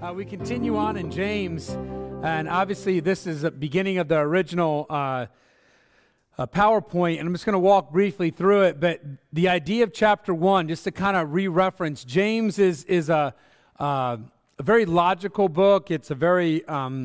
We continue on in James, and obviously this is the beginning of the original PowerPoint, and I'm just going to walk briefly through it. But the idea of chapter 1, just to kind of re-reference, James is a very logical book. It's a very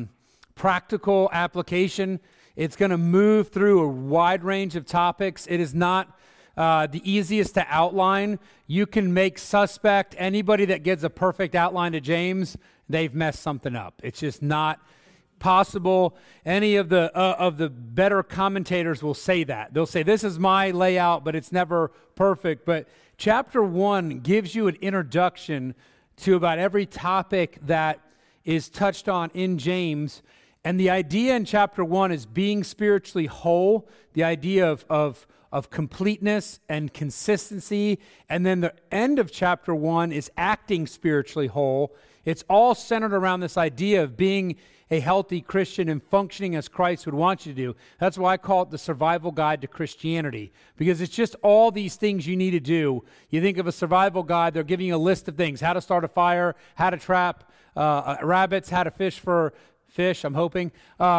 practical application. It's going to move through a wide range of topics. It is not the easiest to outline. You can make suspect anybody that gives a perfect outline to James, they've messed something up. It's just not possible. Any of the better commentators will say that. They'll say, this is my layout, but it's never perfect. But chapter 1 gives you an introduction to about every topic that is touched on in James. And the idea in chapter 1 is being spiritually whole, the idea of completeness and consistency. And then the end of chapter 1 is acting spiritually whole. It's all centered around this idea of being a healthy Christian and functioning as Christ would want you to do. That's why I call it the survival guide to Christianity, because it's just all these things you need to do. You think of a survival guide, they're giving you a list of things: how to start a fire, how to trap rabbits, how to fish for fish, I'm hoping,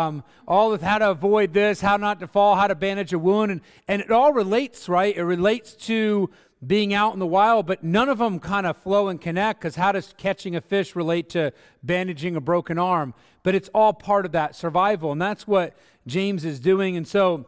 all of how to avoid this, how not to fall, how to bandage a wound, and it all relates, right? It relates to being out in the wild, but none of them kind of flow and connect, because how does catching a fish relate to bandaging a broken arm? But it's all part of that survival, and that's what James is doing. And so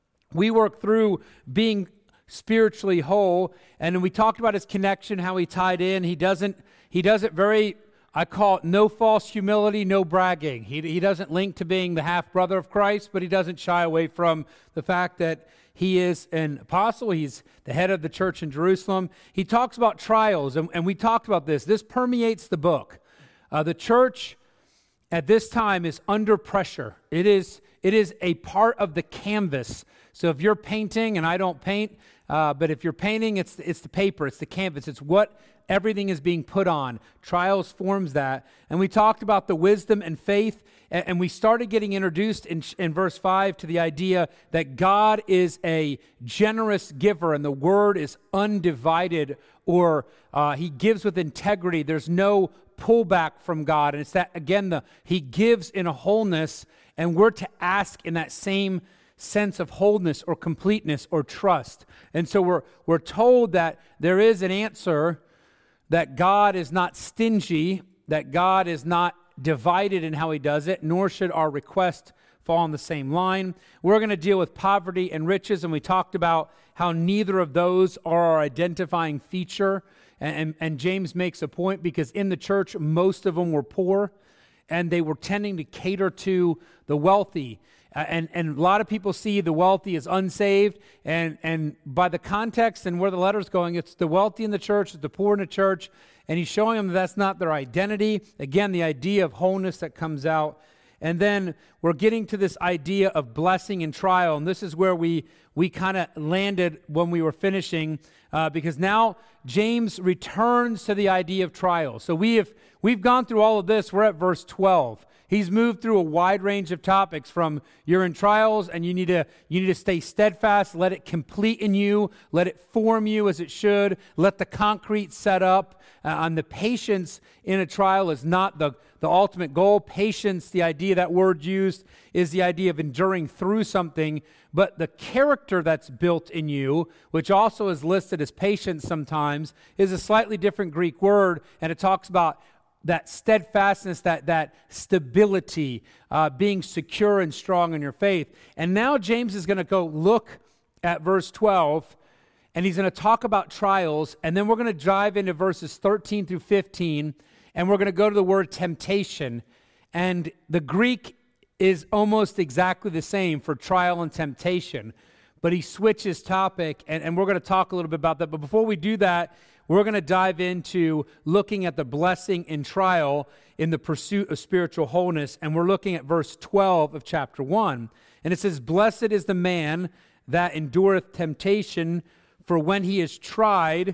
we work through being spiritually whole, and then we talked about his connection, how he tied in. He does it very, I call it no false humility, no bragging. He doesn't link to being the half-brother of Christ, but he doesn't shy away from the fact that he is an apostle. He's the head of the church in Jerusalem. He talks about trials, and we talked about this. This permeates the book. The church at this time is under pressure. It is a part of the canvas. So if you're painting, and I don't paint, but if you're painting, it's the paper, it's the canvas, it's what everything is being put on. Trials forms that. And we talked about the wisdom and faith, and we started getting introduced in verse 5 to the idea that God is a generous giver, and the word is undivided, or he gives with integrity. There's no pullback from God. And it's that, again, he gives in a wholeness, and we're to ask in that same sense of wholeness or completeness or trust. And so we're told that there is an answer, that God is not stingy, that God is not divided in how he does it, nor should our request fall on the same line. We're going to deal with poverty and riches, and we talked about how neither of those are our identifying feature. And James makes a point, because in the church, most of them were poor, and they were tending to cater to the wealthy. And a lot of people see the wealthy as unsaved, and by the context and where the letter's going, it's the wealthy in the church, it's the poor in the church, and he's showing them that that's not their identity. Again, the idea of wholeness that comes out. And then we're getting to this idea of blessing and trial, and this is where we kind of landed when we were finishing, because now James returns to the idea of trial. So we've gone through all of this. We're at verse 12. He's moved through a wide range of topics, from you're in trials and you need to stay steadfast, let it complete in you, let it form you as it should, let the concrete set up. And the patience in a trial is not the ultimate goal. Patience, the idea, that word used, is the idea of enduring through something, but the character that's built in you, which also is listed as patience sometimes, is a slightly different Greek word, and it talks about that steadfastness, that stability, being secure and strong in your faith. And now James is going to go look at verse 12, and he's going to talk about trials, and then we're going to dive into verses 13 through 15, and we're going to go to the word temptation. And the Greek is almost exactly the same for trial and temptation, but he switches topic, and we're going to talk a little bit about that. But before we do that, we're going to dive into looking at the blessing in trial in the pursuit of spiritual wholeness. And we're looking at verse 12 of chapter 1. And it says, "Blessed is the man that endureth temptation, for when he is tried,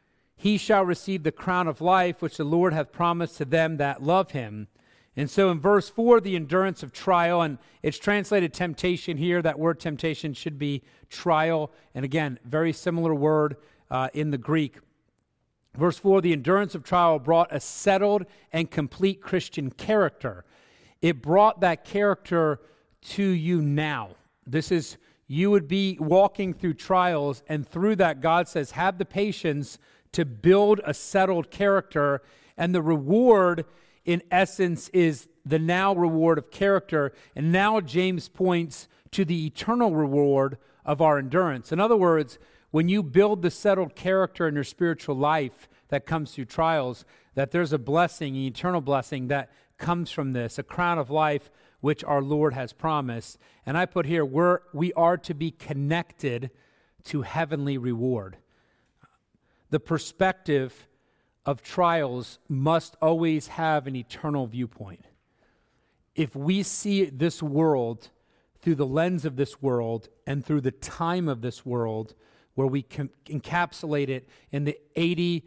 he shall receive the crown of life, which the Lord hath promised to them that love him." And so in verse 4, the endurance of trial, and it's translated temptation here. That word temptation should be trial. And again, very similar word in the Greek. Verse 4, the endurance of trial brought a settled and complete Christian character. It brought that character to you now. This is, you would be walking through trials, and through that, God says, have the patience to build a settled character, and the reward, in essence, is the now reward of character. And now James points to the eternal reward of our endurance. In other words, when you build the settled character in your spiritual life that comes through trials, that there's a blessing, an eternal blessing that comes from this, a crown of life which our Lord has promised. And I put here, we are to be connected to heavenly reward. The perspective of trials must always have an eternal viewpoint. If we see this world through the lens of this world and through the time of this world, where we encapsulate it in the 80,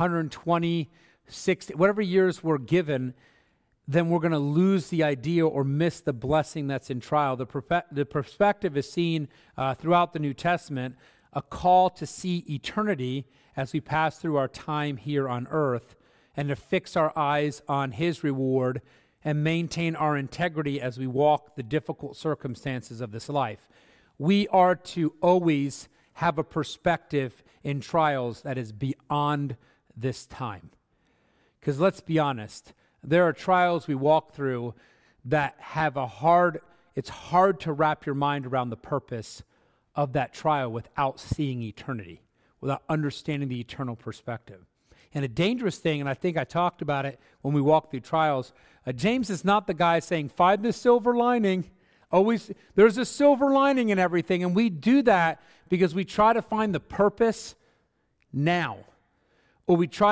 120, 60, whatever years we're given, then we're going to lose the idea or miss the blessing that's in trial. The perspective is seen throughout the New Testament, a call to see eternity as we pass through our time here on earth, and to fix our eyes on His reward and maintain our integrity as we walk the difficult circumstances of this life. We are to always have a perspective in trials that is beyond this time. Because let's be honest, there are trials we walk through that have it's hard to wrap your mind around the purpose of that trial without seeing eternity, without understanding the eternal perspective. And a dangerous thing, and I think I talked about it when we walked through trials, James is not the guy saying, find the silver lining. Always, there's a silver lining in everything, and we do that because we try to find the purpose now. Or we try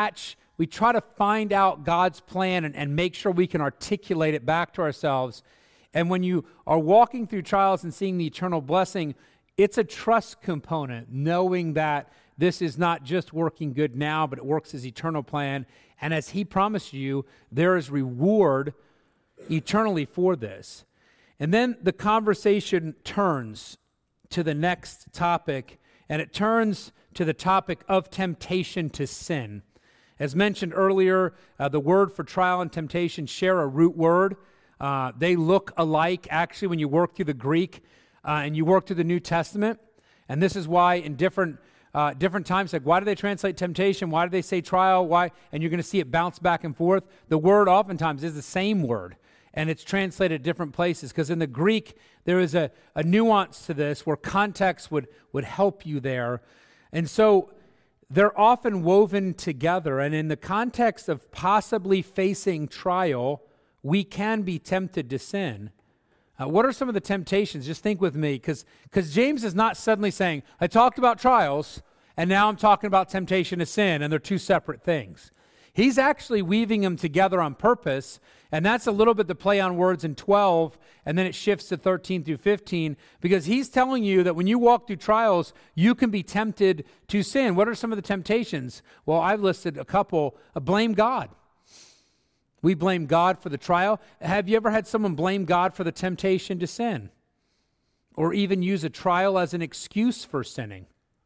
to find out God's plan and make sure we can articulate it back to ourselves. And when you are walking through trials and seeing the eternal blessing, it's a trust component, knowing that this is not just working good now, but it works as eternal plan. And as He promised you, there is reward eternally for this. And then the conversation turns to the next topic, and it turns to the topic of temptation to sin. As mentioned earlier, the word for trial and temptation share a root word. They look alike, actually, when you work through the Greek and you work through the New Testament. And this is why in different times, like, why do they translate temptation? Why do they say trial? Why? And you're going to see it bounce back and forth. The word oftentimes is the same word, and it's translated at different places, because in the Greek, there is a nuance to this where context would help you there. And so they're often woven together, and in the context of possibly facing trial, we can be tempted to sin. What are some of the temptations? Just think with me, because James is not suddenly saying, I talked about trials, and now I'm talking about temptation to sin, and they're two separate things. He's actually weaving them together on purpose, and that's a little bit the play on words in 12, and then it shifts to 13 through 15, because he's telling you that when you walk through trials, you can be tempted to sin. What are some of the temptations? Well, I've listed a couple. Blame God. We blame God for the trial. Have you ever had someone blame God for the temptation to sin? Or even use a trial as an excuse for sinning?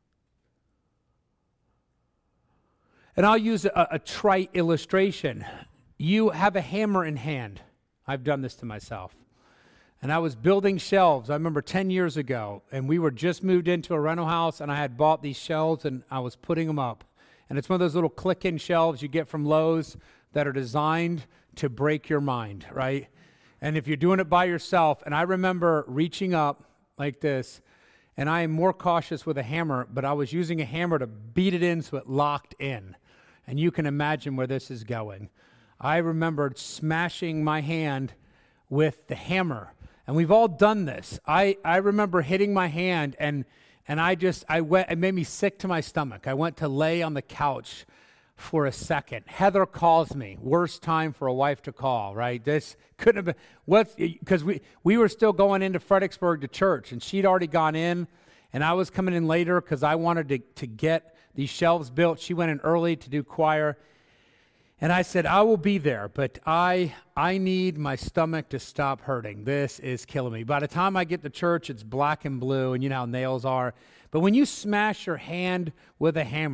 And I'll use a trite illustration. You have a hammer in hand. I've done this to myself. And I was building shelves, I remember 10 years ago, and we were just moved into a rental house, and I had bought these shelves, and I was putting them up. And it's one of those little click-in shelves you get from Lowe's that are designed to break your mind, right? And if you're doing it by yourself, and I remember reaching up like this, and I am more cautious with a hammer, but I was using a hammer to beat it in so it locked in. And you can imagine where this is going. I remembered smashing my hand with the hammer. And we've all done this. I remember hitting my hand, and it made me sick to my stomach. I went to lay on the couch for a second. Heather calls me. Worst time for a wife to call, right? This couldn't have been, because we were still going into Fredericksburg to church, and she'd already gone in, and I was coming in later because I wanted to get these shelves built. She went in early to do choir, and I said, I will be there, but I need my stomach to stop hurting. This is killing me. By the time I get to church, it's black and blue, and you know how nails are. But when you smash your hand with a hammer,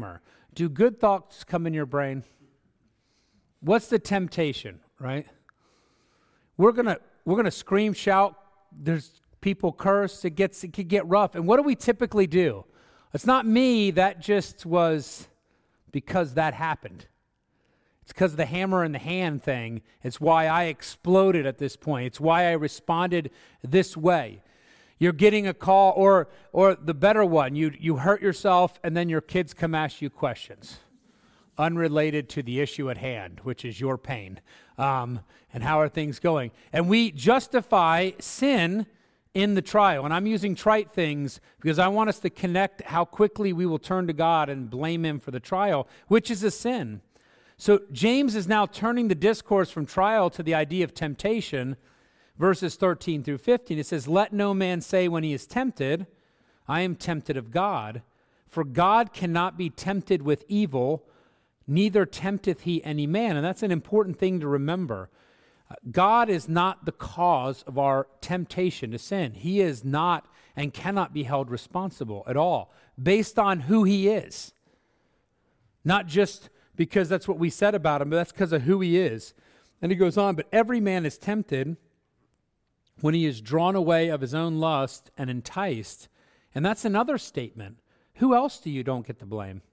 Do good thoughts come in your brain? What's the temptation, right? We're gonna scream, shout. There's people curse. It could get rough. And what do we typically do? It's not me. That just was because that happened. It's because of the hammer in the hand thing. It's why I exploded at this point. It's why I responded this way. You're getting a call, or the better one, you hurt yourself, and then your kids come ask you questions unrelated to the issue at hand, which is your pain, and how are things going. And we justify sin in the trial. And I'm using trite things because I want us to connect how quickly we will turn to God and blame him for the trial, which is a sin. So James is now turning the discourse from trial to the idea of temptation, verses 13 through 15. It says, "Let no man say when he is tempted, I am tempted of God, for God cannot be tempted with evil, neither tempteth he any man." And that's an important thing to remember. God is not the cause of our temptation to sin. He is not and cannot be held responsible at all, based on who he is. Not just because that's what we said about him, but that's because of who he is. And he goes on, "But every man is tempted when he is drawn away of his own lust and enticed." And that's another statement. Who else do you don't get to blame?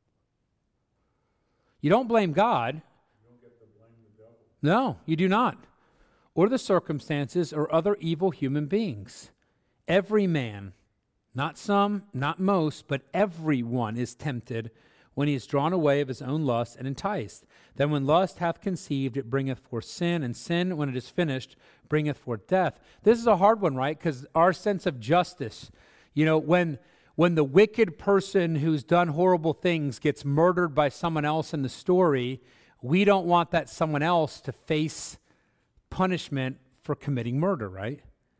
You don't blame God. You don't get to blame the devil. No, you do not. Or the circumstances or other evil human beings. Every man, not some, not most, but everyone is tempted when he is drawn away of his own lust and enticed. Then when lust hath conceived, it bringeth forth sin, and sin, when it is finished, bringeth forth death. This is a hard one, right? Because our sense of justice, when the wicked person who's done horrible things gets murdered by someone else in the story, we don't want that someone else to face punishment for committing murder, right?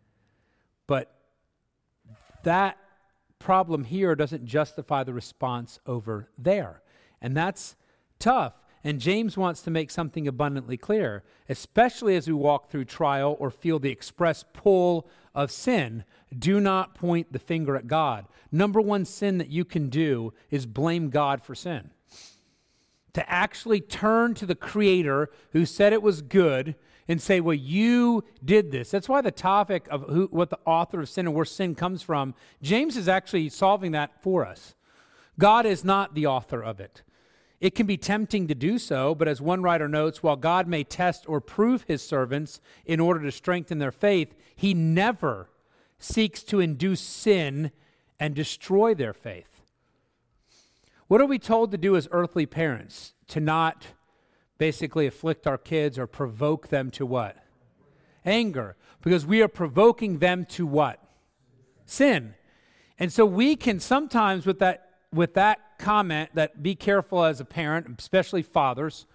But that problem here doesn't justify the response over there. And that's tough. And James wants to make something abundantly clear, especially as we walk through trial or feel the express pull of sin. Do not point the finger at God. Number one sin that you can do is blame God for sin. To actually turn to the Creator who said it was good and say, well, you did this. That's why the topic of what the author of sin and where sin comes from, James is actually solving that for us. God is not the author of it. It can be tempting to do so, but as one writer notes, while God may test or prove his servants in order to strengthen their faith, he never seeks to induce sin and destroy their faith. What are we told to do as earthly parents? To not basically afflict our kids or provoke them to what? Anger. Because we are provoking them to what? Sin. And so we can sometimes with that comment that be careful as a parent, especially fathers,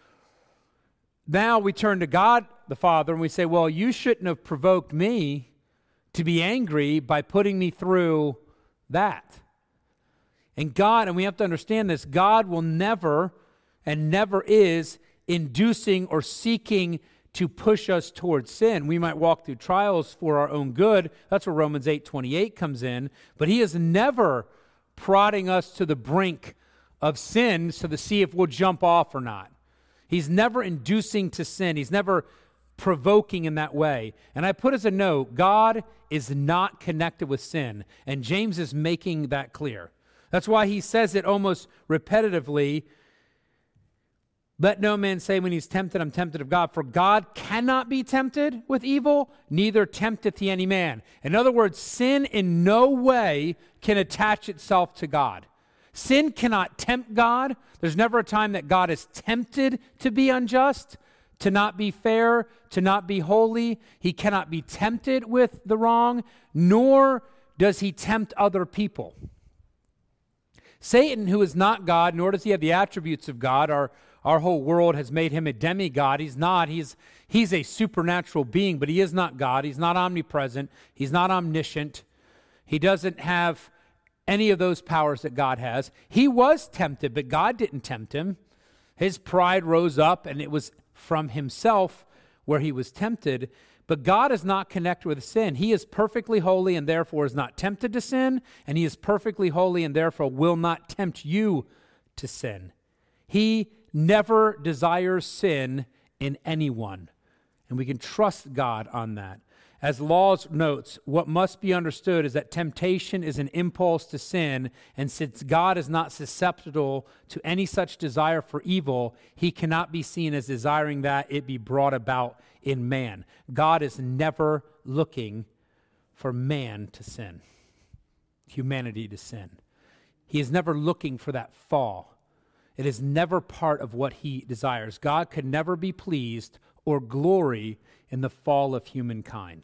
now we turn to God the Father and we say, well, you shouldn't have provoked me to be angry by putting me through that. And we have to understand this, God will never and never is inducing or seeking to push us towards sin. We might walk through trials for our own good. That's where Romans 8:28 comes in. But he is never prodding us to the brink of sin to see if we'll jump off or not. He's never inducing to sin. He's never provoking in that way. And I put as a note, God is not connected with sin. And James is making that clear. That's why he says it almost repetitively. Let no man say when he's tempted, I'm tempted of God. For God cannot be tempted with evil, neither tempteth he any man. In other words, sin in no way can attach itself to God. Sin cannot tempt God. There's never a time that God is tempted to be unjust, to not be fair, to not be holy. He cannot be tempted with the wrong, nor does he tempt other people. Satan, who is not God, nor does he have the attributes of God, our whole world has made him a demigod. He's not. He's a supernatural being, but he is not God. He's not omnipresent. He's not omniscient. He doesn't have any of those powers that God has. He was tempted, but God didn't tempt him. His pride rose up, and it was from himself where he was tempted. But God is not connected with sin. He is perfectly holy and therefore is not tempted to sin, and he is perfectly holy and therefore will not tempt you to sin. He never desires sin in anyone, and we can trust God on that. As Laws notes, what must be understood is that temptation is an impulse to sin, and since God is not susceptible to any such desire for evil, he cannot be seen as desiring that it be brought about in man. God is never looking for man to sin, humanity to sin. He is never looking for that fall. It is never part of what he desires. God could never be pleased or glory in the fall of humankind.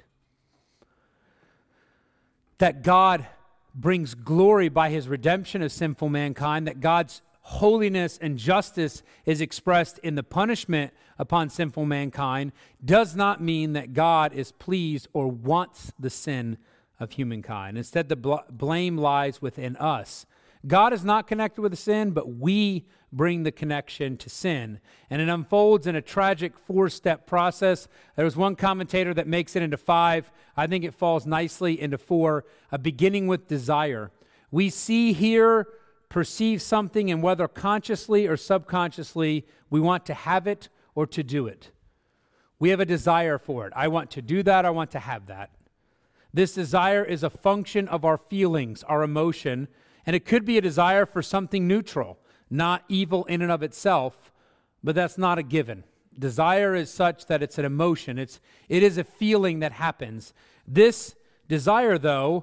That God brings glory by his redemption of sinful mankind, that God's holiness and justice is expressed in the punishment upon sinful mankind, does not mean that God is pleased or wants the sin of humankind. Instead, the blame lies within us. God is not connected with the sin, but we bring the connection to sin. And it unfolds in a tragic 4-step process. There was one commentator that makes it into 5. I think it falls nicely into 4, beginning with desire. We see here, perceive something, and whether consciously or subconsciously, we want to have it or to do it. We have a desire for it. I want to do that. I want to have that. This desire is a function of our feelings, our emotion, and it could be a desire for something neutral, not evil in and of itself, but that's not a given. Desire is such that it's an emotion. It is a feeling that happens. This desire, though,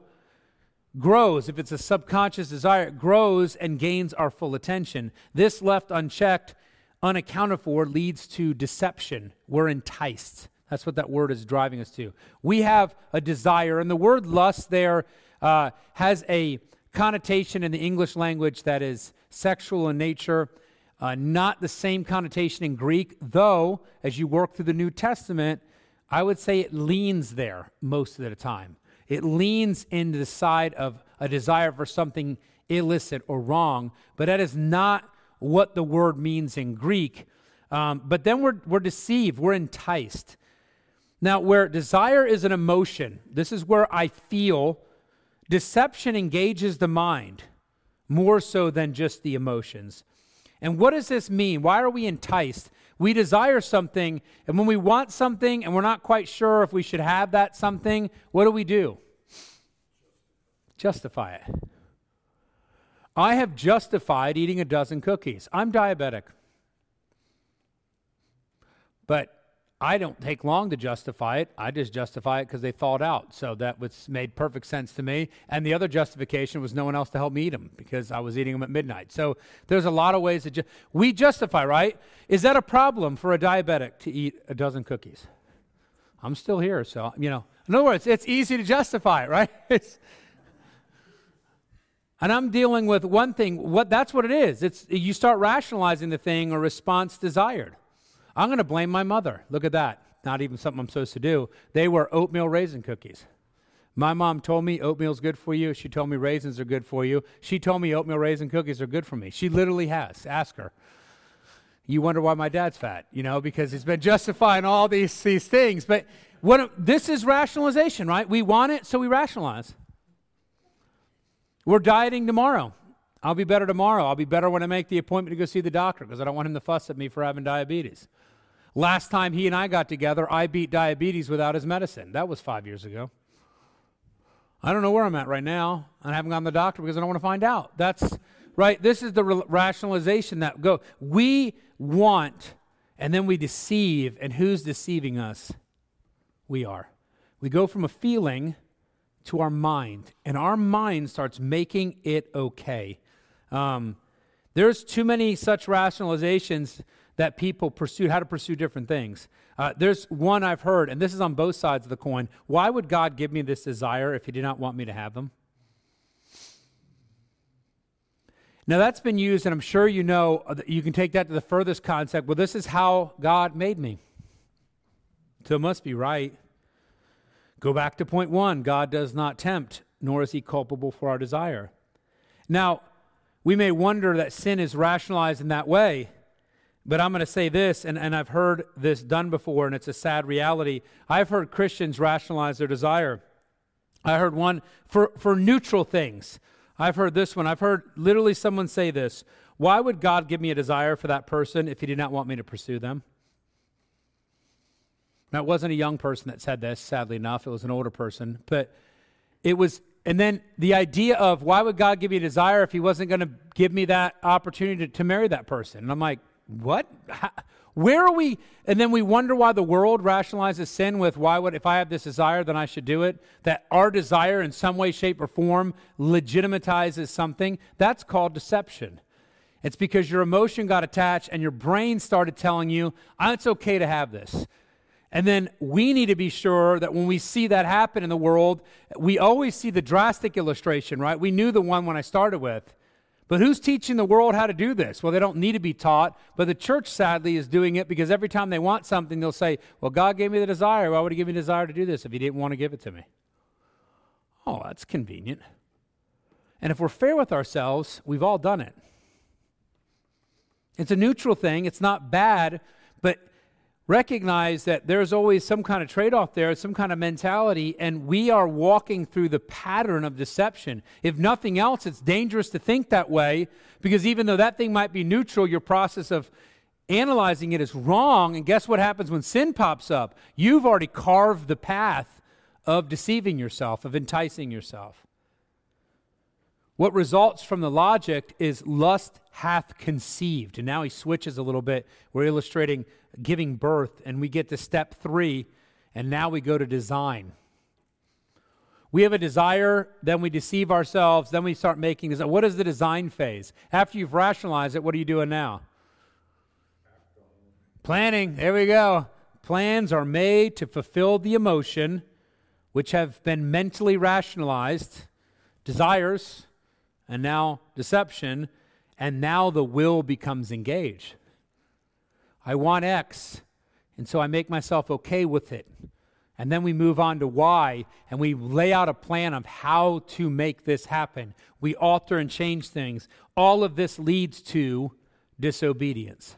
grows. If it's a subconscious desire, it grows and gains our full attention. This left unchecked, unaccounted for, leads to deception. We're enticed. That's what that word is driving us to. We have a desire, and the word lust there has a connotation in the English language that is sexual in nature, not the same connotation in Greek, though, as you work through the New Testament, I would say it leans there most of the time. It leans into the side of a desire for something illicit or wrong, but that is not what the word means in Greek. But then we're deceived, we're enticed. Now, where desire is an emotion, this is where I feel. Deception engages the mind more so than just the emotions. And what does this mean? Why are we enticed? We desire something, and when we want something and we're not quite sure if we should have that something, what do? Justify it. I have justified eating a dozen cookies. I'm diabetic. But I don't take long to justify it. I just justify it because they thawed out. So that made perfect sense to me. And the other justification was no one else to help me eat them because I was eating them at midnight. So there's a lot of ways that we justify, right? Is that a problem for a diabetic to eat a dozen cookies? I'm still here, so, in other words, it's easy to justify it, right? And I'm dealing with one thing. That's what it is. You start rationalizing the thing or response desired. I'm going to blame my mother. Look at that. Not even something I'm supposed to do. They were oatmeal raisin cookies. My mom told me oatmeal's good for you. She told me raisins are good for you. She told me oatmeal raisin cookies are good for me. She literally has. Ask her. You wonder why my dad's fat, because he's been justifying all these things. But this is rationalization, right? We want it, so we rationalize. We're dieting tomorrow. I'll be better tomorrow. I'll be better when I make the appointment to go see the doctor because I don't want him to fuss at me for having diabetes. Last time he and I got together, I beat diabetes without his medicine. That was 5 years ago. I don't know where I'm at right now. I haven't gone to the doctor because I don't want to find out. That's right. This is the rationalization that we want, and then we deceive. And who's deceiving us? We are. We go from a feeling to our mind, and our mind starts making it okay. There's too many such rationalizations that people pursue, how to pursue different things. There's one I've heard, and this is on both sides of the coin. Why would God give me this desire if he did not want me to have them? Now that's been used, and I'm sure you can take that to the furthest concept. Well, this is how God made me. So it must be right. Go back to point 1. God does not tempt, nor is he culpable for our desire. Now, we may wonder that sin is rationalized in that way, but I'm going to say this, and I've heard this done before, and it's a sad reality. I've heard Christians rationalize their desire. I heard one for neutral things. I've heard this one. I've heard literally someone say this. Why would God give me a desire for that person if he did not want me to pursue them? Now, it wasn't a young person that said this, sadly enough. It was an older person. But it was, and then the idea of why would God give me a desire if he wasn't going to give me that opportunity to marry that person? And I'm like, what? Where are we? And then we wonder why the world rationalizes sin with if I have this desire, then I should do it. That our desire in some way, shape, or form legitimatizes something. That's called deception. It's because your emotion got attached and your brain started telling you, it's okay to have this. And then we need to be sure that when we see that happen in the world, we always see the drastic illustration, right? We knew the one when I started with. But who's teaching the world how to do this? Well, they don't need to be taught, but the church, sadly, is doing it because every time they want something, they'll say, well, God gave me the desire. Why would he give me the desire to do this if he didn't want to give it to me? Oh, that's convenient. And if we're fair with ourselves, we've all done it. It's a neutral thing. It's not bad, but recognize that there's always some kind of trade-off there, some kind of mentality, and we are walking through the pattern of deception. If nothing else, it's dangerous to think that way, because even though that thing might be neutral, your process of analyzing it is wrong, and guess what happens when sin pops up? You've already carved the path of deceiving yourself, of enticing yourself. What results from the logic is lust hath conceived. And now he switches a little bit. We're illustrating giving birth, and we get to step 3, and now we go to design. We have a desire, then we deceive ourselves, then we start making this. What is the design phase? After you've rationalized it, what are you doing now? Planning. There we go. Plans are made to fulfill the emotion, which have been mentally rationalized, desires, and now deception, and now the will becomes engaged. I want X, and so I make myself okay with it. And then we move on to Y, and we lay out a plan of how to make this happen. We alter and change things. All of this leads to disobedience.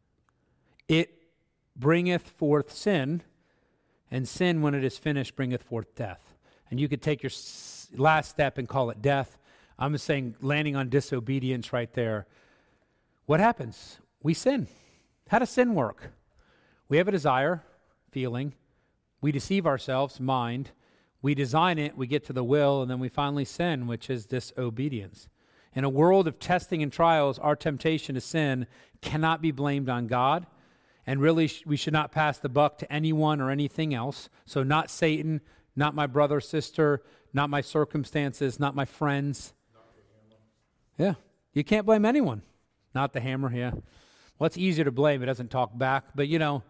It bringeth forth sin, and sin, when it is finished, bringeth forth death. And you could take your last step and call it death. I'm just saying, landing on disobedience right there. What happens? We sin. How does sin work? We have a desire, feeling. We deceive ourselves, mind. We design it, we get to the will, and then we finally sin, which is disobedience. In a world of testing and trials, our temptation to sin cannot be blamed on God. And really, we should not pass the buck to anyone or anything else. So not Satan, not my brother or sister, not my circumstances, not my friends. Yeah, you can't blame anyone. Not the hammer, yeah. Well, it's easier to blame. It doesn't talk back. But,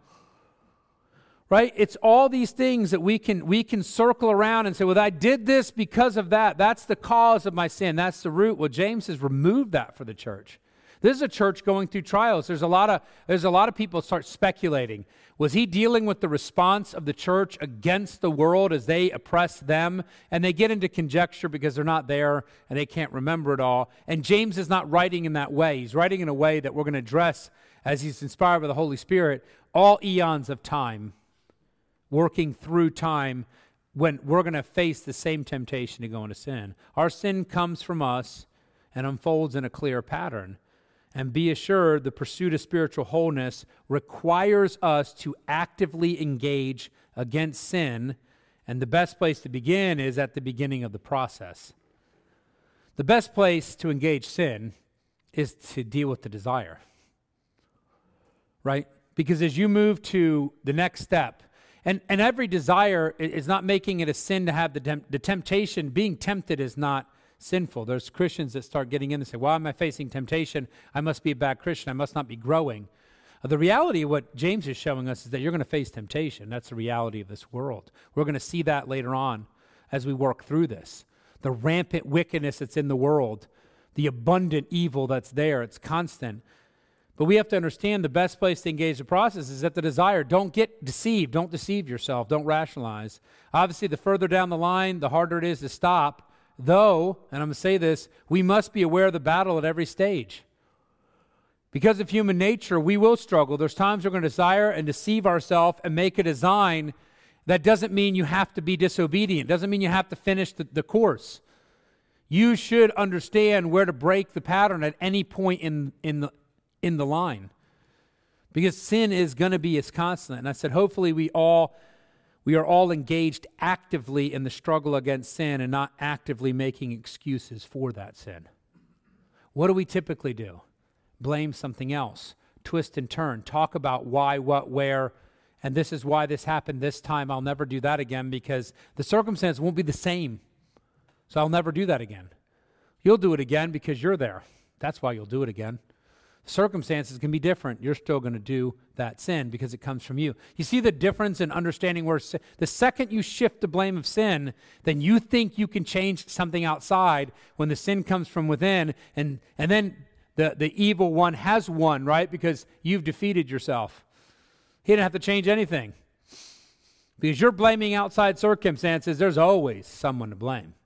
right? It's all these things that we can circle around and say, well, I did this because of that. That's the cause of my sin. That's the root. Well, James has removed that for the church. This is a church going through trials. There's a lot of people start speculating. Was he dealing with the response of the church against the world as they oppress them? And they get into conjecture because they're not there and they can't remember it all. And James is not writing in that way. He's writing in a way that we're going to address, as he's inspired by the Holy Spirit, all eons of time, working through time when we're going to face the same temptation to go into sin. Our sin comes from us and unfolds in a clear pattern. And be assured, the pursuit of spiritual wholeness requires us to actively engage against sin, and the best place to begin is at the beginning of the process. The best place to engage sin is to deal with the desire, right? Because as you move to the next step, and every desire is not making it a sin to have the temptation. Being tempted is not sinful. There's Christians that start getting in and say, why am I facing temptation? I must be a bad Christian. I must not be growing. The reality of what James is showing us is that you're going to face temptation. That's the reality of this world. We're going to see that later on as we work through this. The rampant wickedness that's in the world, the abundant evil that's there, it's constant. But we have to understand the best place to engage the process is at the desire. Don't get deceived. Don't deceive yourself. Don't rationalize. Obviously, the further down the line, the harder it is to stop. Though, and I'm going to say this, we must be aware of the battle at every stage. Because of human nature, we will struggle. There's times we're going to desire and deceive ourselves and make a design. That doesn't mean you have to be disobedient. Doesn't mean you have to finish the course. You should understand where to break the pattern at any point in the line. Because sin is going to be as constant. And I said, hopefully we are all engaged actively in the struggle against sin and not actively making excuses for that sin. What do we typically do? Blame something else, twist and turn, talk about why, what, where, and this is why this happened this time. I'll never do that again because the circumstance won't be the same. So I'll never do that again. You'll do it again because you're there. That's why you'll do it again. Circumstances can be different. You're still going to do that sin because it comes from you. You see the difference in understanding where sin, the second you shift the blame of sin, then you think you can change something outside when the sin comes from within, and then the evil one has won, right? Because you've defeated yourself. He didn't have to change anything. Because you're blaming outside circumstances, there's always someone to blame.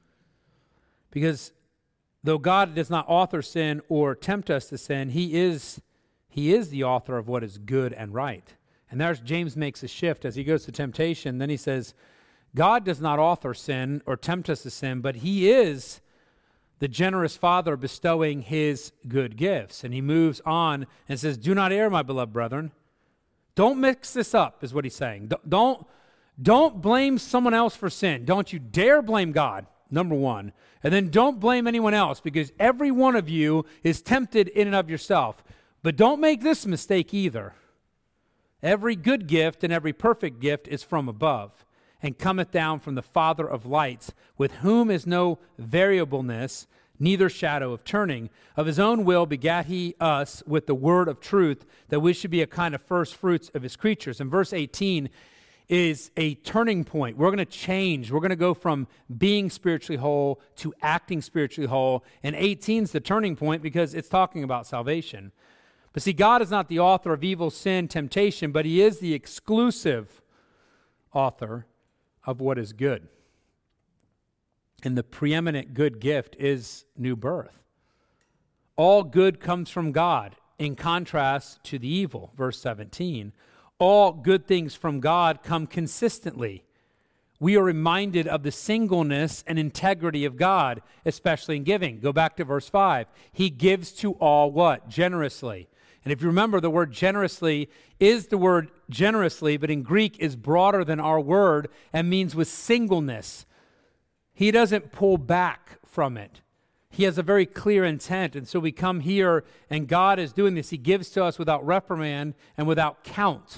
Because though God does not author sin or tempt us to sin, He is the author of what is good and right. And there's James makes a shift as he goes to temptation. Then he says, God does not author sin or tempt us to sin, but He is the generous Father bestowing His good gifts. And he moves on and says, do not err, my beloved brethren. Don't mix this up, is what he's saying. Don't blame someone else for sin. Don't you dare blame God. Number one. And then don't blame anyone else because every one of you is tempted in and of yourself. But don't make this mistake either. Every good gift and every perfect gift is from above and cometh down from the Father of lights, with whom is no variableness, neither shadow of turning. Of His own will begat He us with the word of truth, that we should be a kind of first fruits of His creatures. And verse 18 is a turning point. We're going to change. We're going to go from being spiritually whole to acting spiritually whole. And 18 is the turning point because it's talking about salvation. But see, God is not the author of evil, sin, temptation, but He is the exclusive author of what is good. And the preeminent good gift is new birth. All good comes from God, in contrast to the evil, verse 17. All good things from God come consistently. We are reminded of the singleness and integrity of God, especially in giving. Go back to verse 5. He gives to all what? Generously. And if you remember, the word generously is the word generously, but in Greek is broader than our word and means with singleness. He doesn't pull back from it. He has a very clear intent. And so we come here and God is doing this. He gives to us without reprimand and without count.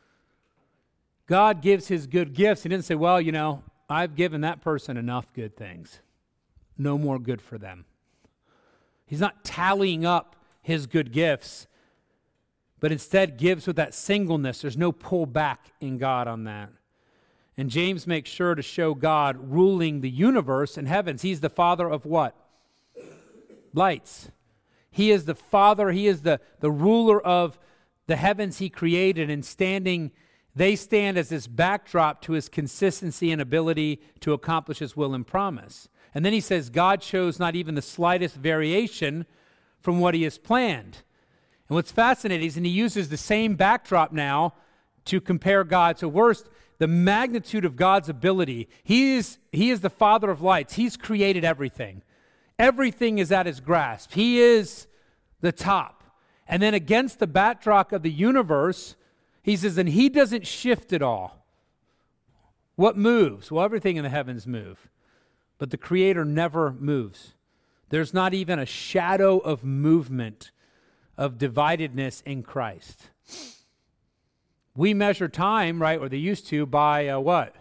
God gives His good gifts. He didn't say, well, I've given that person enough good things. No more good for them. He's not tallying up His good gifts, but instead gives with that singleness. There's no pull back in God on that. And James makes sure to show God ruling the universe and heavens. He's the Father of what? Lights. He is the Father. He is the ruler of the heavens He created, and they stand as this backdrop to His consistency and ability to accomplish His will and promise. And then he says God shows not even the slightest variation from what He has planned. And what's fascinating is, and he uses the same backdrop now to compare God. So worst, the magnitude of God's ability. He is the Father of lights. He's created everything. Everything is at His grasp. He is the top. And then against the backdrop of the universe, he says, and He doesn't shift at all. What moves? Well, everything in the heavens move. But the Creator never moves. There's not even a shadow of movement, of dividedness in Christ. We measure time, right, or they used to, by what?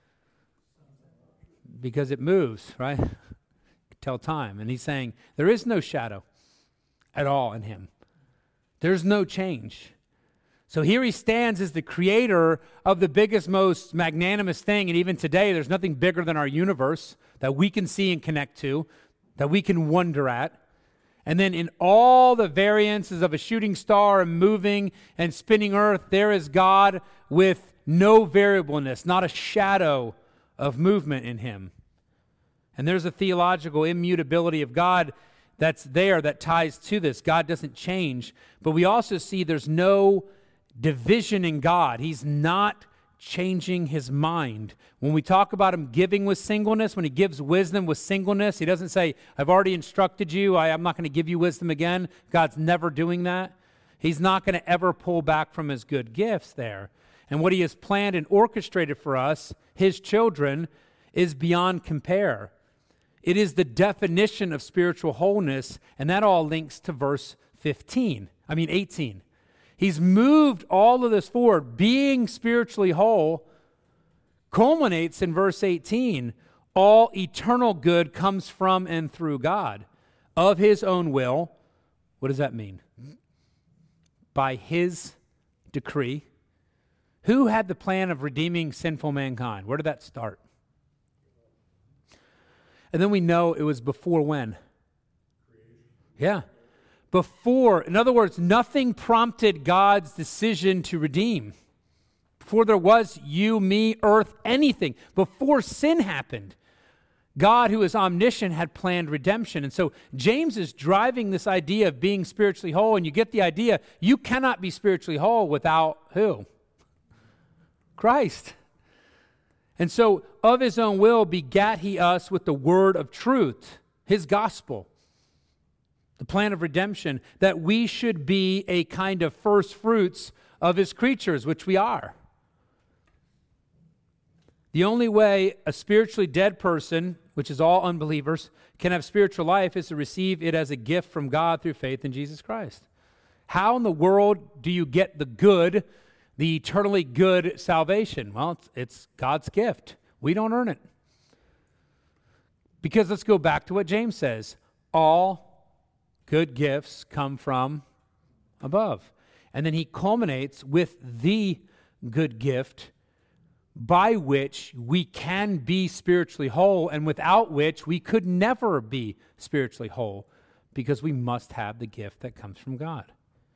Because it moves, right? Tell time. And He's saying there is no shadow at all in Him. There's no change. So here He stands as the creator of the biggest, most magnanimous thing. And even today, there's nothing bigger than our universe that we can see and connect to, that we can wonder at. And then in all the variances of a shooting star and moving and spinning earth, there is God with no variableness, not a shadow of movement in Him. And there's a theological immutability of God that's there that ties to this. God doesn't change. But we also see there's no division in God. He's not changing his mind. When we talk about him giving with singleness, when he gives wisdom with singleness, he doesn't say, I've already instructed you, I'm not going to give you wisdom again. God's never doing that. He's not going to ever pull back from his good gifts there. And what he has planned and orchestrated for us, his children, is beyond compare. It is the definition of spiritual wholeness, and that all links to verse 18. He's moved all of this forward. Being spiritually whole culminates in verse 18. All eternal good comes from and through God, of his own will. What does that mean? By his decree. Who had the plan of redeeming sinful mankind? Where did that start? And then we know it was before when? Yeah. Before, in other words, nothing prompted God's decision to redeem. Before there was you, me, earth, anything. Before sin happened, God, who is omniscient, had planned redemption. And so James is driving this idea of being spiritually whole, and you get the idea, you cannot be spiritually whole without who? Christ. And so, of his own will begat he us with the word of truth, his gospel, the plan of redemption, that we should be a kind of first fruits of his creatures, which we are. The only way a spiritually dead person, which is all unbelievers, can have spiritual life is to receive it as a gift from God through faith in Jesus Christ. How in the world do you get the good, the eternally good salvation? Well, it's God's gift. We don't earn it. Because let's go back to what James says. All good gifts come from above. And then he culminates with the good gift by which we can be spiritually whole, and without which we could never be spiritually whole, because we must have the gift that comes from God.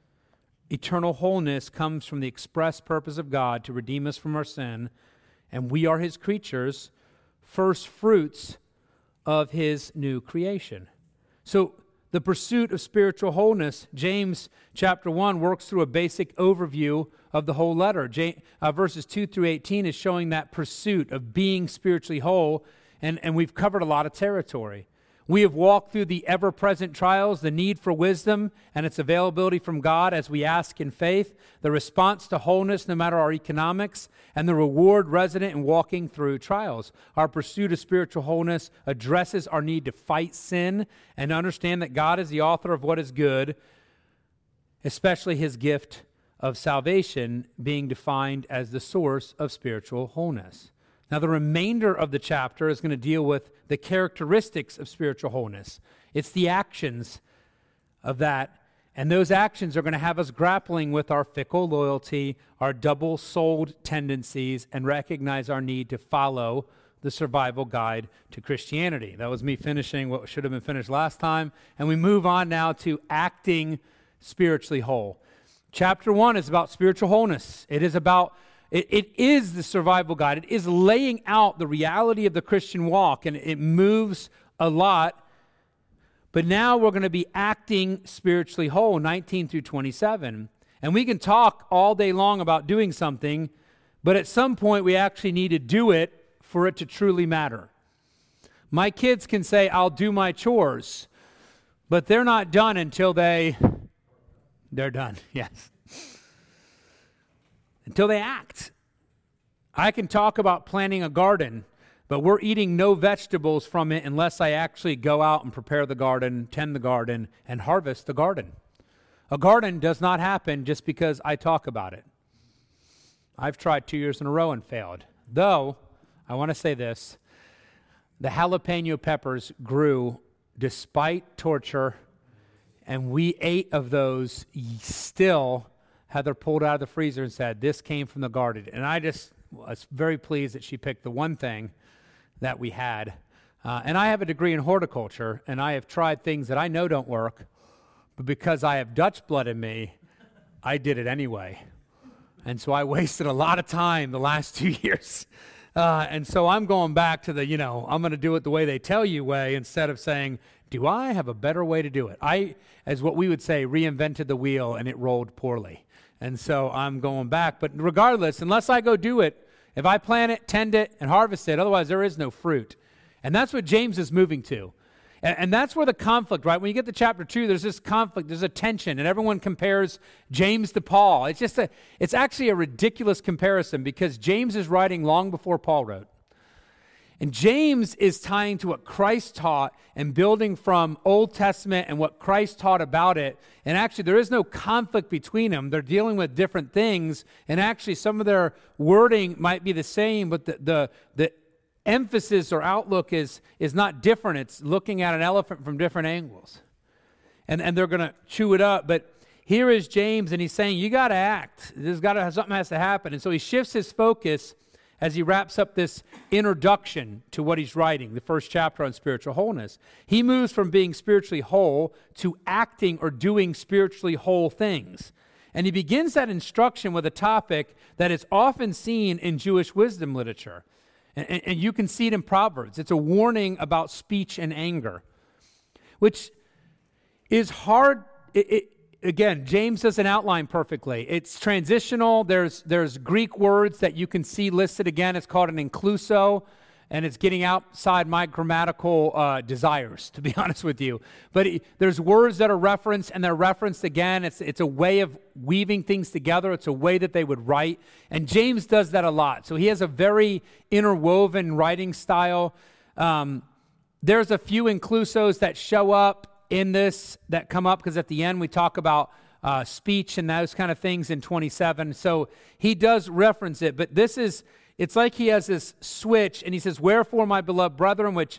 Eternal wholeness comes from the express purpose of God to redeem us from our sin, and we are his creatures, first fruits of his new creation. So the pursuit of spiritual wholeness, James chapter 1 works through a basic overview of the whole letter. Verses 2 through 18 is showing that pursuit of being spiritually whole, and we've covered a lot of territory. We have walked through the ever-present trials, the need for wisdom and its availability from God as we ask in faith, the response to wholeness no matter our economics, and the reward resident in walking through trials. Our pursuit of spiritual wholeness addresses our need to fight sin and understand that God is the author of what is good, especially his gift of salvation being defined as the source of spiritual wholeness. Now, the remainder of the chapter is going to deal with the characteristics of spiritual wholeness. It's the actions of that, and those actions are going to have us grappling with our fickle loyalty, our double-souled tendencies, and recognize our need to follow the survival guide to Christianity. That was me finishing what should have been finished last time, and we move on now to acting spiritually whole. Chapter 1 is about spiritual wholeness. It is the survival guide. It is laying out the reality of the Christian walk, and it moves a lot. But now we're going to be acting spiritually whole, 19 through 27. And we can talk all day long about doing something, but at some point we actually need to do it for it to truly matter. My kids can say, I'll do my chores, but they're not done until they're done, yes. Until they act. I can talk about planting a garden, but we're eating no vegetables from it unless I actually go out and prepare the garden, tend the garden, and harvest the garden. A garden does not happen just because I talk about it. I've tried 2 years in a row and failed. Though, I want to say this, the jalapeno peppers grew despite torture, and we ate of those still. Heather pulled out of the freezer and said, this came from the garden. And I just was very pleased that she picked the one thing that we had. And I have a degree in horticulture, and I have tried things that I know don't work, but because I have Dutch blood in me, I did it anyway. And so I wasted a lot of time the last 2 years. And so I'm going back to I'm going to do it the way they tell you way instead of saying, do I have a better way to do it? I, as what we would say, reinvented the wheel and it rolled poorly. And so I'm going back. But regardless, unless I go do it, If I plant it, tend it, and harvest it, otherwise there is no fruit. And that's what James is moving to. And that's where the conflict, right? When you get to chapter 2, there's this conflict, there's a tension, and everyone compares James to Paul. It's actually a ridiculous comparison because James is writing long before Paul wrote. And James is tying to what Christ taught and building from Old Testament and what Christ taught about it. And actually, there is no conflict between them. They're dealing with different things. And actually, some of their wording might be the same, but the emphasis or outlook is not different. It's looking at an elephant from different angles. And they're going to chew it up. But here is James, and he's saying, you got to act. Something has to happen. And so he shifts his focus as he wraps up this introduction to what he's writing, the first chapter on spiritual wholeness. He moves from being spiritually whole to acting or doing spiritually whole things. And he begins that instruction with a topic that is often seen in Jewish wisdom literature. And you can see it in Proverbs. It's a warning about speech and anger, which is hard. Again, James doesn't outline perfectly. It's transitional. There's Greek words that you can see listed again. It's called an incluso, and it's getting outside my grammatical desires, to be honest with you. But there's words that are referenced, and they're referenced again. It's a way of weaving things together. It's a way that they would write. And James does that a lot. So he has a very interwoven writing style. There's a few inclusos that show up in this that come up because at the end we talk about speech and those kind of things in 27. So he does reference it, but it's like he has this switch and he says, wherefore, my beloved brethren, which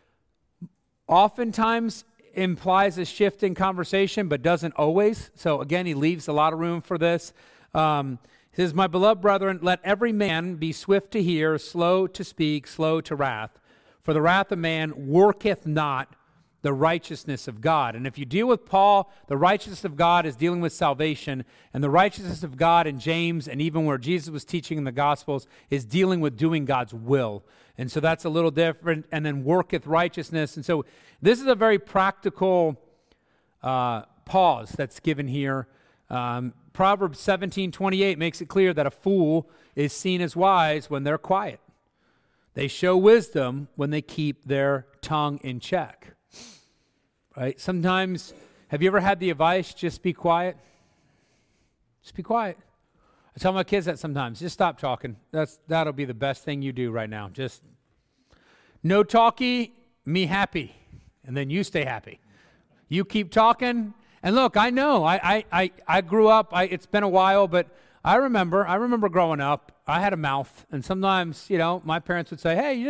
oftentimes implies a shift in conversation, but doesn't always. So again, he leaves a lot of room for this. He says, my beloved brethren, let every man be swift to hear, slow to speak, slow to wrath. For the wrath of man worketh not the righteousness of God. And if you deal with Paul, the righteousness of God is dealing with salvation, and the righteousness of God in James, and even where Jesus was teaching in the Gospels, is dealing with doing God's will. And so that's a little different. And then worketh righteousness. And so this is a very practical pause that's given here. Proverbs 17:28 makes it clear that a fool is seen as wise when they're quiet. They show wisdom when they keep their tongue in check. Right? Sometimes, have you ever had the advice, just be quiet? Just be quiet. I tell my kids that sometimes. Just stop talking. That'll be the best thing you do right now. Just no talky, me happy. And then you stay happy. You keep talking. And look, I know. I grew up. It's been a while, but I remember growing up. I had a mouth. And sometimes, my parents would say, hey,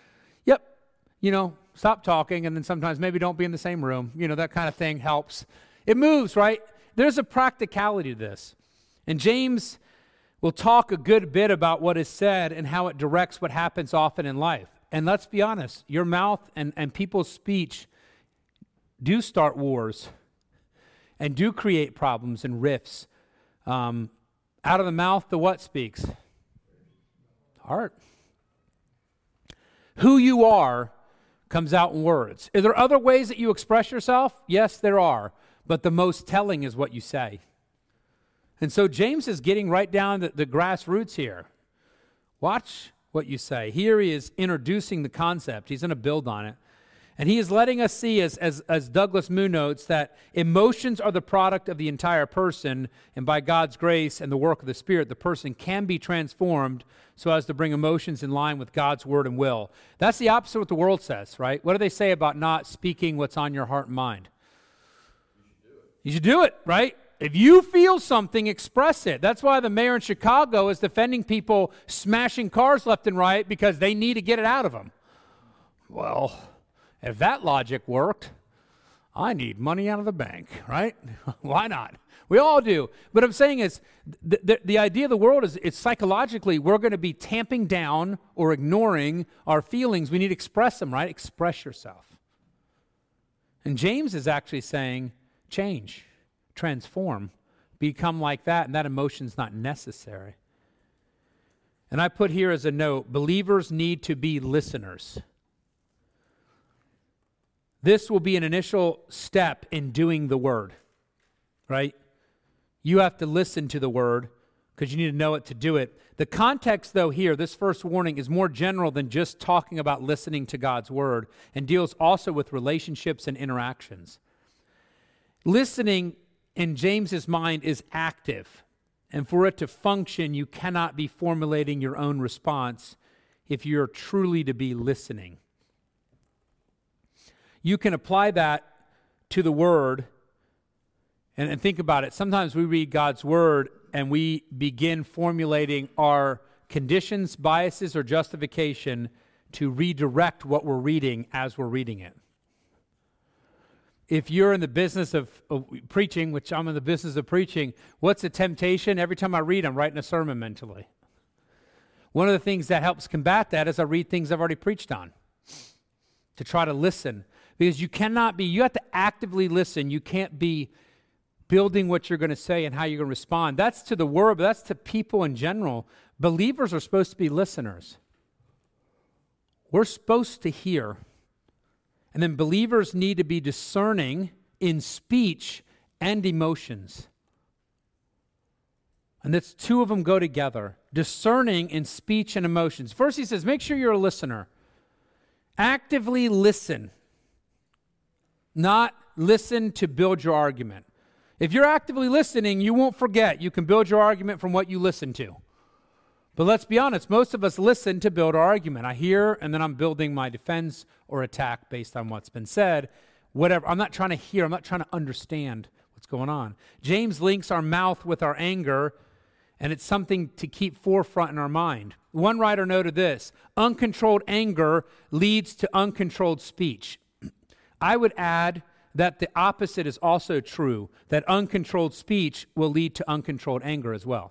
stop talking, and then sometimes maybe don't be in the same room. That kind of thing helps. It moves, right? There's a practicality to this. And James will talk a good bit about what is said and how it directs what happens often in life. And let's be honest, your mouth and people's speech do start wars and do create problems and rifts. Out of the mouth, the what speaks? Heart. Who you are comes out in words. Are there other ways that you express yourself? Yes, there are. But the most telling is what you say. And so James is getting right down to the grassroots here. Watch what you say. Here he is introducing the concept. He's going to build on it. And he is letting us see, as Douglas Moo notes, that emotions are the product of the entire person, and by God's grace and the work of the Spirit, the person can be transformed so as to bring emotions in line with God's word and will. That's the opposite of what the world says, right? What do they say about not speaking what's on your heart and mind? You should do it, right? If you feel something, express it. That's why the mayor in Chicago is defending people smashing cars left and right because they need to get it out of them. Well, if that logic worked, I need money out of the bank, right? Why not? We all do. What I'm saying is the idea of the world is it's psychologically we're going to be tamping down or ignoring our feelings. We need to express them, right? Express yourself. And James is actually saying change, transform, become like that, and that emotion's not necessary. And I put here as a note, believers need to be listeners. This will be an initial step in doing the word, right? You have to listen to the word. because you need to know it to do it. The context, though, here, this first warning is more general than just talking about listening to God's word and deals also with relationships and interactions. Listening, in James's mind, is active. And for it to function, you cannot be formulating your own response if you're truly to be listening. You can apply that to the word and think about it. Sometimes we read God's word and we begin formulating our conditions, biases, or justification to redirect what we're reading as we're reading it. If you're in the business of preaching, which I'm in the business of preaching, what's the temptation? Every time I read, I'm writing a sermon mentally. One of the things that helps combat that is I read things I've already preached on to try to listen. Because you have to actively listen. You can't be building what you're going to say and how you're going to respond. That's to the word, but that's to people in general. Believers are supposed to be listeners. We're supposed to hear. And then believers need to be discerning in speech and emotions. And that's two of them go together. Discerning in speech and emotions. First he says, make sure you're a listener. Actively listen. Not listen to build your argument. If you're actively listening, you won't forget. You can build your argument from what you listen to. But let's be honest, most of us listen to build our argument. I hear, and then I'm building my defense or attack based on what's been said. Whatever. I'm not trying to hear. I'm not trying to understand what's going on. James links our mouth with our anger, and it's something to keep forefront in our mind. One writer noted this: uncontrolled anger leads to uncontrolled speech. I would add that the opposite is also true, that uncontrolled speech will lead to uncontrolled anger as well.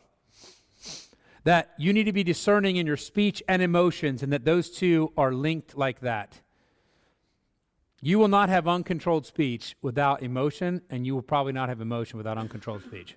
That you need to be discerning in your speech and emotions, and that those two are linked like that. You will not have uncontrolled speech without emotion, and you will probably not have emotion without uncontrolled speech.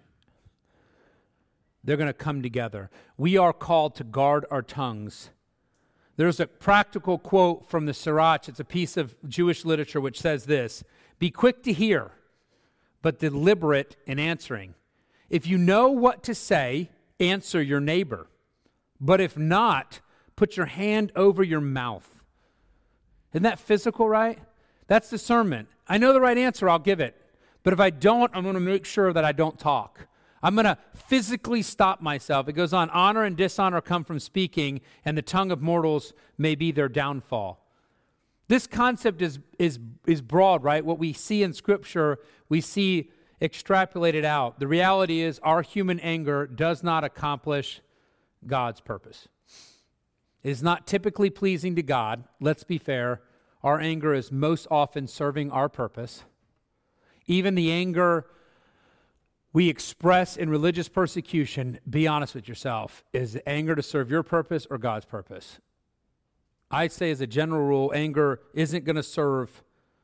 They're going to come together. We are called to guard our tongues. There's a practical quote from the Sirach. It's a piece of Jewish literature which says this: be quick to hear, but deliberate in answering. If you know what to say, answer your neighbor. But if not, put your hand over your mouth. Isn't that physical, right? That's discernment. I know the right answer, I'll give it. But if I don't, I'm going to make sure that I don't talk. I'm going to physically stop myself. It goes on, honor and dishonor come from speaking, and the tongue of mortals may be their downfall. This concept is broad, right? What we see in Scripture, we see extrapolated out. The reality is our human anger does not accomplish God's purpose. It is not typically pleasing to God. Let's be fair. Our anger is most often serving our purpose. Even the anger we express in religious persecution, be honest with yourself, is anger to serve your purpose or God's purpose? I'd say as a general rule, anger isn't going to serve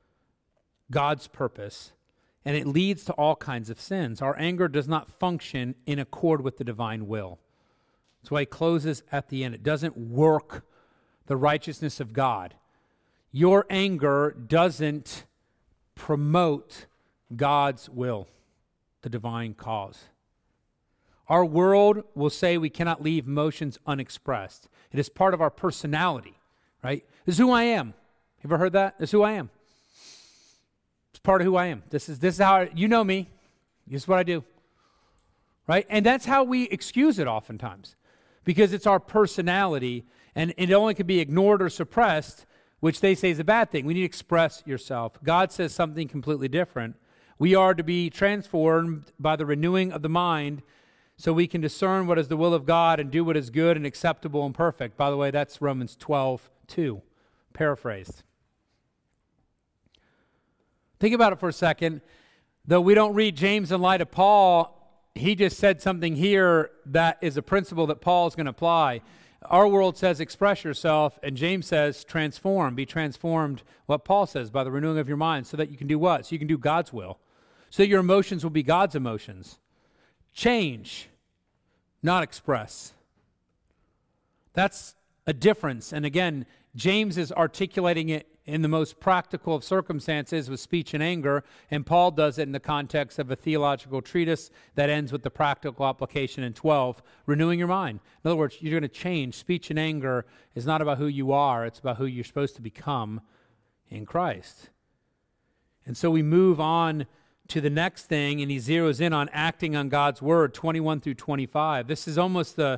God's purpose, and it leads to all kinds of sins. Our anger does not function in accord with the divine will. That's why he closes at the end. It doesn't work the righteousness of God. Your anger doesn't promote God's will, the divine cause. Our world will say we cannot leave emotions unexpressed. It is part of our personality, right? This is who I am. Have you ever heard that? This is who I am. It's part of who I am. This is how you know me. This is what I do, right? And that's how we excuse it oftentimes, because it's our personality, and it only can be ignored or suppressed, which they say is a bad thing. We need to express yourself. God says something completely different. We are to be transformed by the renewing of the mind so we can discern what is the will of God and do what is good and acceptable and perfect. By the way, that's Romans 12:2, paraphrased. Think about it for a second. Though we don't read James in light of Paul, he just said something here that is a principle that Paul is going to apply. Our world says express yourself, and James says transform, be transformed, what Paul says, by the renewing of your mind, so that you can do what? So you can do God's will. So that your emotions will be God's emotions. Change, not express. That's a difference. And again, James is articulating it in the most practical of circumstances with speech and anger, and Paul does it in the context of a theological treatise that ends with the practical application in 12, renewing your mind. In other words, you're going to change. Speech and anger is not about who you are, it's about who you're supposed to become in Christ. And so we move on to the next thing, and he zeroes in on acting on God's word, 21 through 25. This is almost the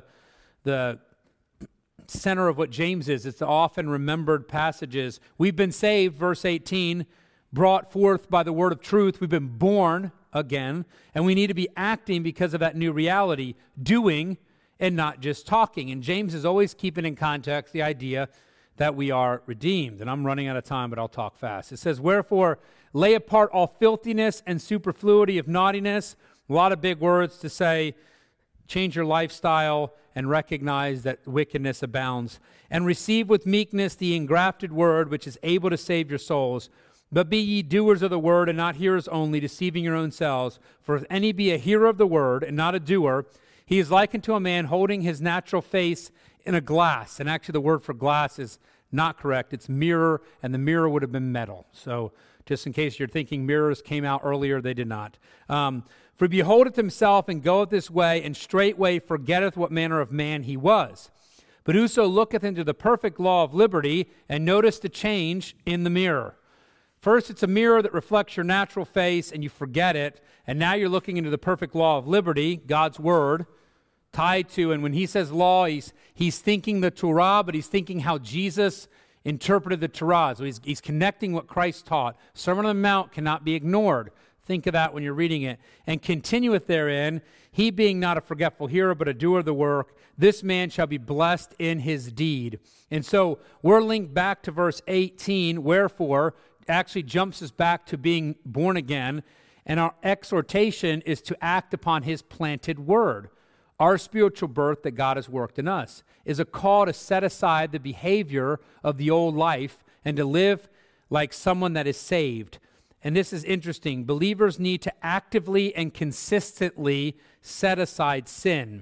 center of what James is. It's the often remembered passages. We've been saved, verse 18, brought forth by the word of truth. We've been born again, and we need to be acting because of that new reality, doing and not just talking. And James is always keeping in context the idea that we are redeemed. And I'm running out of time, but I'll talk fast. It says, wherefore, lay apart all filthiness and superfluity of naughtiness. A lot of big words to say. Change your lifestyle and recognize that wickedness abounds. And receive with meekness the engrafted word, which is able to save your souls. But be ye doers of the word, and not hearers only, deceiving your own selves. For if any be a hearer of the word, and not a doer, he is likened to a man holding his natural face in a glass. And actually the word for glass is not correct. It's mirror, and the mirror would have been metal. So just in case you're thinking mirrors came out earlier, they did not. For he beholdeth himself, and goeth this way, and straightway forgetteth what manner of man he was. But whoso looketh into the perfect law of liberty, and notice the change in the mirror. First, it's a mirror that reflects your natural face, and you forget it. And now you're looking into the perfect law of liberty, God's word, tied to, and when he says law, he's thinking the Torah, but he's thinking how Jesus interpreted the Torah. So he's connecting what Christ taught. Sermon on the Mount cannot be ignored. Think of that when you're reading it. And continueth therein, he being not a forgetful hearer, but a doer of the work, this man shall be blessed in his deed. And so we're linked back to verse 18, wherefore, actually jumps us back to being born again. And our exhortation is to act upon his planted word. Our spiritual birth that God has worked in us is a call to set aside the behavior of the old life and to live like someone that is saved. And this is interesting. Believers need to actively and consistently set aside sin.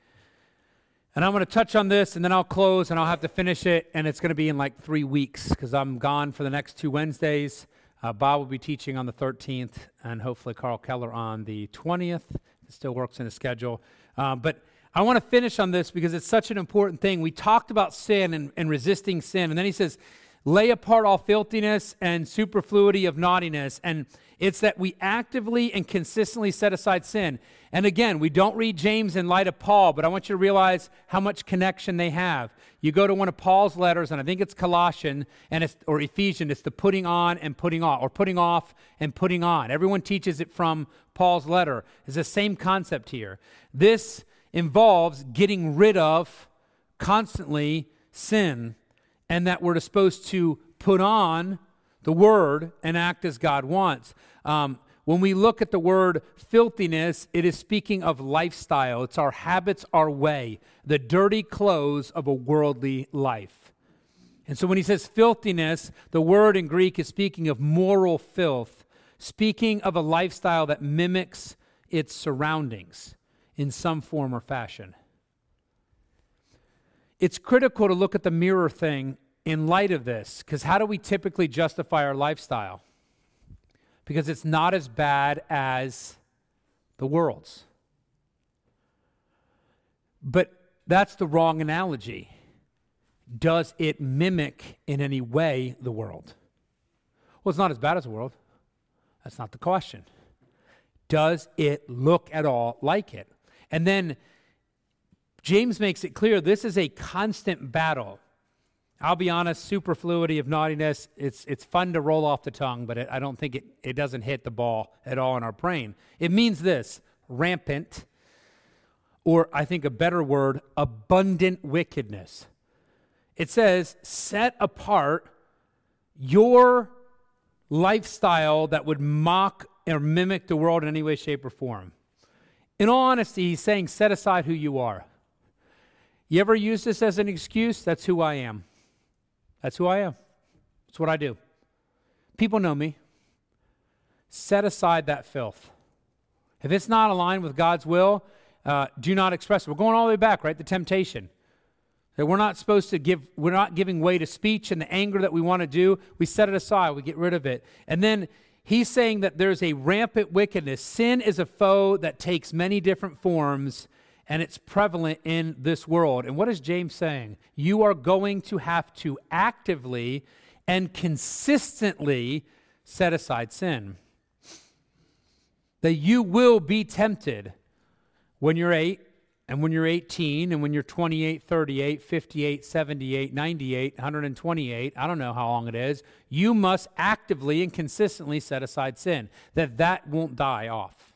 And I'm going to touch on this, and then I'll close, and I'll have to finish it, and it's going to be in like 3 weeks because I'm gone for the next 2 Wednesdays. Bob will be teaching on the 13th, and hopefully Carl Keller on the 20th. It still works in his schedule. But I want to finish on this because it's such an important thing. We talked about sin and resisting sin, and then he says, lay apart all filthiness and superfluity of naughtiness. And it's that we actively and consistently set aside sin. And again, we don't read James in light of Paul, but I want you to realize how much connection they have. You go to one of Paul's letters, and I think it's Colossians or Ephesians, it's the putting on and putting off, or putting off and putting on. Everyone teaches it from Paul's letter. It's the same concept here. This involves getting rid of constantly sin, and that we're supposed to put on the word and act as God wants. When we look at the word filthiness, it is speaking of lifestyle. It's our habits, our way, the dirty clothes of a worldly life. And so when he says filthiness, the word in Greek is speaking of moral filth, speaking of a lifestyle that mimics its surroundings in some form or fashion. It's critical to look at the mirror thing in light of this, because how do we typically justify our lifestyle? Because it's not as bad as the world's. But that's the wrong analogy. Does it mimic in any way the world? Well, it's not as bad as the world. That's not the question. Does it look at all like it? And then James makes it clear this is a constant battle. I'll be honest, superfluity of naughtiness, it's fun to roll off the tongue, but I don't think it doesn't hit the ball at all in our brain. It means this, rampant, or I think a better word, abundant wickedness. It says, set apart your lifestyle that would mock or mimic the world in any way, shape, or form. In all honesty, he's saying set aside who you are. You ever use this as an excuse? That's who I am. That's who I am. That's what I do. People know me. Set aside that filth. If it's not aligned with God's will, do not express it. We're going all the way back, right? The temptation. That we're not giving way to speech and the anger that we want to do. We set it aside, we get rid of it. And then he's saying that there's a rampant wickedness. Sin is a foe that takes many different forms, and it's prevalent in this world. And what is James saying? You are going to have to actively and consistently set aside sin. That you will be tempted when you're 8, and when you're 18, and when you're 28, 38, 58, 78, 98, 128, I don't know how long it is, you must actively and consistently set aside sin, that won't die off.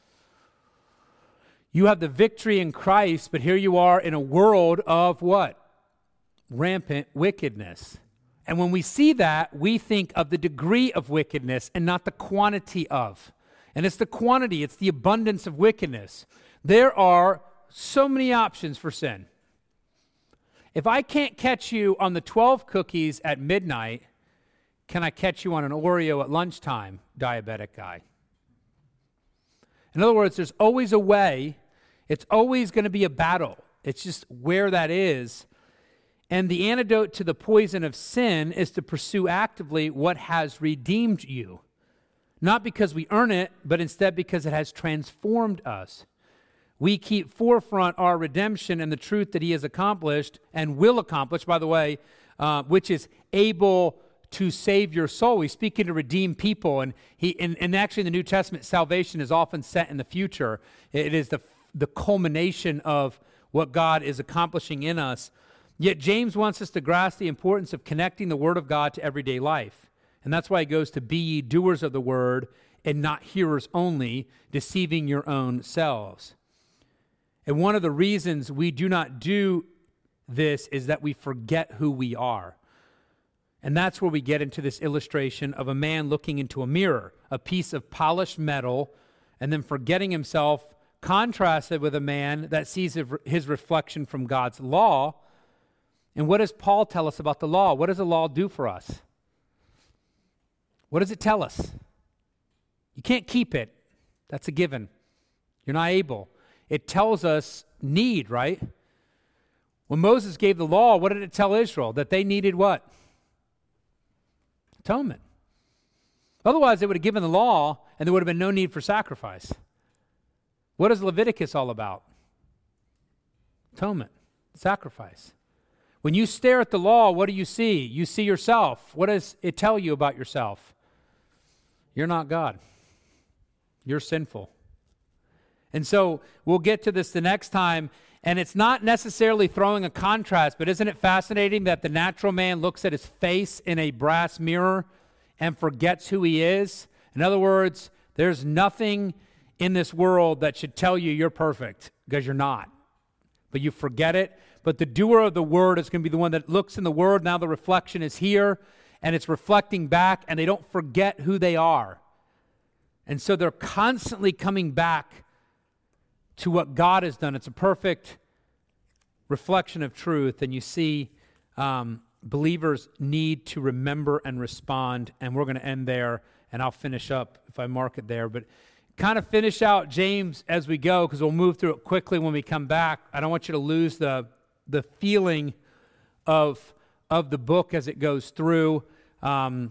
You have the victory in Christ, but here you are in a world of what? Rampant wickedness. And when we see that, we think of the degree of wickedness and not the quantity of. And it's the quantity, it's the abundance of wickedness. There are so many options for sin. If I can't catch you on the 12 cookies at midnight, can I catch you on an Oreo at lunchtime, diabetic guy? In other words, there's always a way. It's always going to be a battle. It's just where that is. And the antidote to the poison of sin is to pursue actively what has redeemed you. Not because we earn it, but instead because it has transformed us. We keep forefront our redemption and the truth that he has accomplished and will accomplish, by the way, which is able to save your soul. He's speaking to redeemed people, and actually in the New Testament, salvation is often set in the future. It is the culmination of what God is accomplishing in us. Yet James wants us to grasp the importance of connecting the Word of God to everyday life. And that's why he goes to be ye doers of the Word and not hearers only, deceiving your own selves. And one of the reasons we do not do this is that we forget who we are. And that's where we get into this illustration of a man looking into a mirror, a piece of polished metal, and then forgetting himself, contrasted with a man that sees his reflection from God's law. And what does Paul tell us about the law? What does the law do for us? What does it tell us? You can't keep it. That's a given. You're not able. It tells us need, right? When Moses gave the law, what did it tell Israel? That they needed what? Atonement. Otherwise, they would have given the law and there would have been no need for sacrifice. What is Leviticus all about? Atonement, sacrifice. When you stare at the law, what do you see? You see yourself. What does it tell you about yourself? You're not God. You're sinful. And so we'll get to this the next time, and it's not necessarily throwing a contrast, but isn't it fascinating that the natural man looks at his face in a brass mirror and forgets who he is? In other words, there's nothing in this world that should tell you you're perfect, because you're not. But you forget it. But the doer of the word is going to be the one that looks in the word. Now the reflection is here, and it's reflecting back, and they don't forget who they are. And so they're constantly coming back to what God has done. It's a perfect reflection of truth, and you see believers need to remember and respond, and we're going to end there, and I'll finish up if I mark it there, but kind of finish out James as we go, because we'll move through it quickly when we come back. I don't want you to lose the feeling of the book as it goes through. And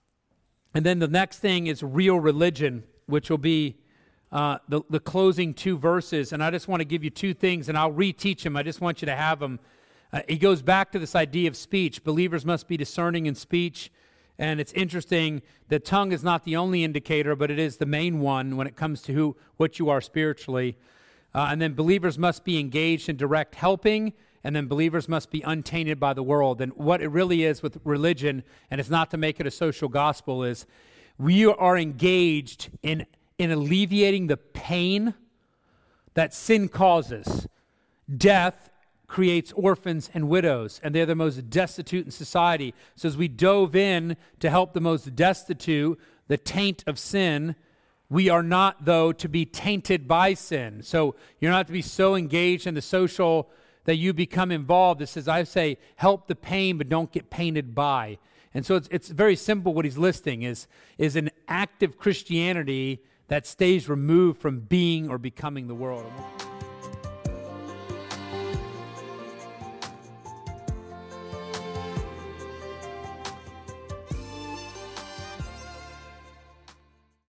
then the next thing is real religion, which will be the closing 2 verses. And I just want to give you 2 things, and I'll reteach them. I just want you to have them. He goes back to this idea of speech. Believers must be discerning in speech. And it's interesting, the tongue is not the only indicator, but it is the main one when it comes to what you are spiritually. And then believers must be engaged in direct helping, and then believers must be untainted by the world. And what it really is with religion, and it's not to make it a social gospel, is we are engaged in alleviating the pain that sin causes. Death creates orphans and widows, and they're the most destitute in society. So as we dove in to help the most destitute, the taint of sin, we are not, though, to be tainted by sin. So you're not to be so engaged in the social that you become involved. This is, I say, help the pain, but don't get painted by. And so it's very simple. What he's listing is an active Christianity that stays removed from being or becoming the world.